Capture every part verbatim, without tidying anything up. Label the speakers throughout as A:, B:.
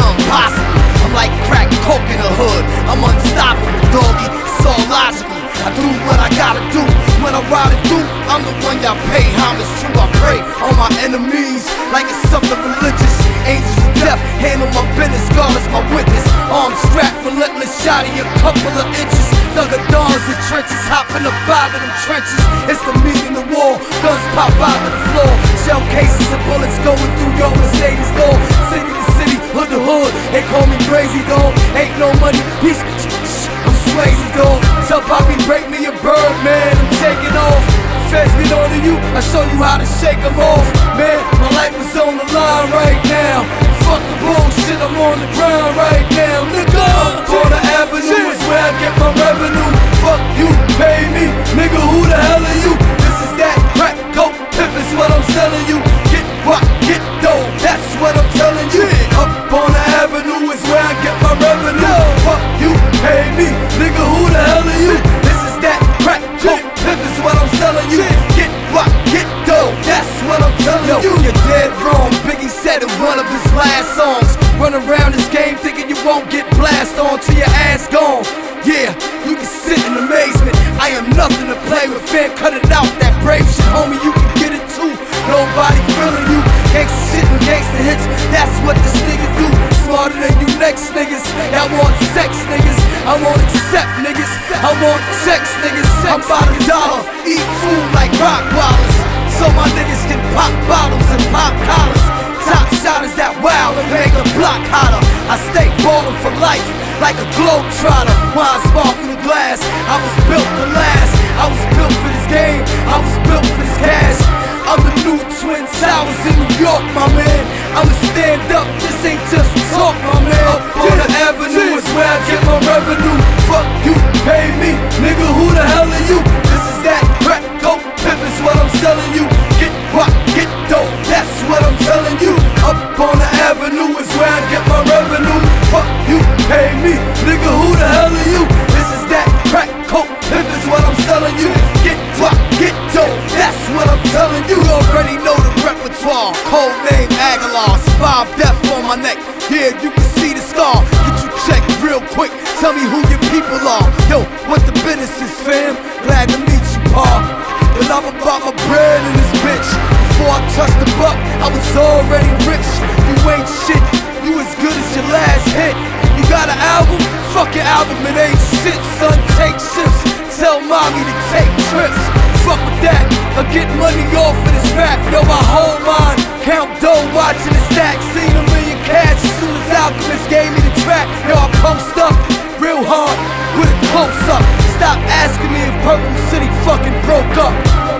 A: impossible. I'm like crack coke in the hood, I'm unstoppable, doggy, it's all logical. I do what I gotta do, when I ride it through, I'm the one y'all pay homage to. I pray on my enemies, like it's something religious. Angels of death, handle my business, God is my witness. Arms strapped, relentless, shot in a couple of inches. Thugger dawns in trenches, hopping up out of them trenches. It's the meat in the wall, guns pop out of the floor. Shell cases and bullets going through your Mercedes door. City to city, hood to hood, they call me crazy dog. Ain't no money, peace, I'm Swayze dog. Tell Poppy break me a bird, man, I'm taking off. Feds get on to you, I show you how to shake them off. Man, my life is on the line right now. Fuck the bullshit, I'm on the ground right now. Nigga, up on the avenue is where I get my revenue. Fuck you, pay me, nigga, who the hell are you? This is that crack coke, pip is what I'm selling you. Get what, get dough, that's what I'm telling you. Up on the avenue is where I get my revenue. Fuck you, pay me, nigga, who the hell are you? This is that crack coke, pip is what I'm selling you. Get what, get dough, that's what I'm telling Yo, you. You're dead wrong, Biggie said in one of his last songs. Run around this game thinking you won't get blasted on till your ass gone. Yeah, you can sit in amazement, I am nothing to play with. Fam, cut it out, that brave shit, homie, you can get it too. Nobody feeling you, gangsta shit and gangsta hits, that's what this nigga do. Smarter than you next niggas, I want sex niggas, I want accept niggas, I want sex niggas. I'm about a dollar, eat food like Rockwallers, so my niggas can pop bottles and pop collars. Top shotters that wow and make a block hotter. I stay ballin' for life, like a globetrotter. Wine sparkle the glass, I was built to last. I was built for this game, I was built for this cash. I'm the new Twin Towers in New York, my man. I'ma stand up, this ain't just talk, my man. Up on the avenue is where I get my revenue. Fuck you, pay me, nigga, who the hell are you? This is that crack coke, pip is what I'm selling you. Get what, get dope, that's what I'm telling you. Up on the avenue is where I get my revenue. Fuck you, pay me, nigga, who the hell are you? This is that crack coke, pip is what I'm selling you. Get what, get dope, that's what I'm telling you. You already know the repertoire, code name Aguilar. Survive death on my neck, yeah, you can see the scar. Get you checked real quick, tell me who your people are. Yo, what the business is, fam? Glad to meet you, pa. But I'm about my bread in this bitch. Before I touched the buck, I was already rich. You ain't shit, you as good as your last hit. You got an album? Fuck your album, it ain't shit, son. Take shifts, tell mommy to take trips. Fuck with that, I get money off of this rap. Yo, my whole mind, count dough, watching the stack. Seen a million cash as soon as Alchemist gave me the track. Yo, I post up, real hard, with a close up. Stop asking me if Purple City fucking broke up.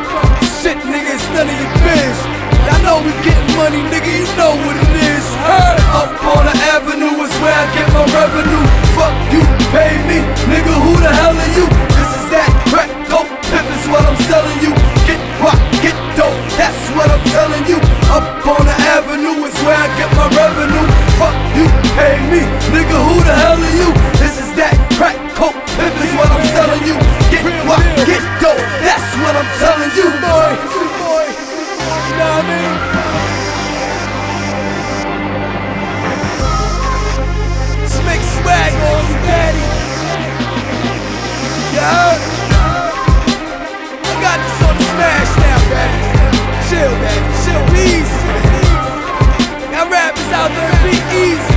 A: Shit, nigga, it's none of your biz. I know we getting money, nigga, you know what it is. Hey. Up on the avenue is where I get my revenue. Fuck you, pay me, nigga, who the hell are you? This is that crack coke, pip is what I'm selling you. Get what, get dope, that's what I'm telling you. Up on the avenue is where I get my revenue. Fuck you, pay me, nigga, who the hell are you? This is that crack coke, pip is what I'm selling you. Get what, get dope, that's what I'm telling you, boy. You know what I mean? Smick swag on you, daddy. You heard? I got this on the smash now, daddy. Chill, daddy, chill, easy. Y'all rappers out there, be easy.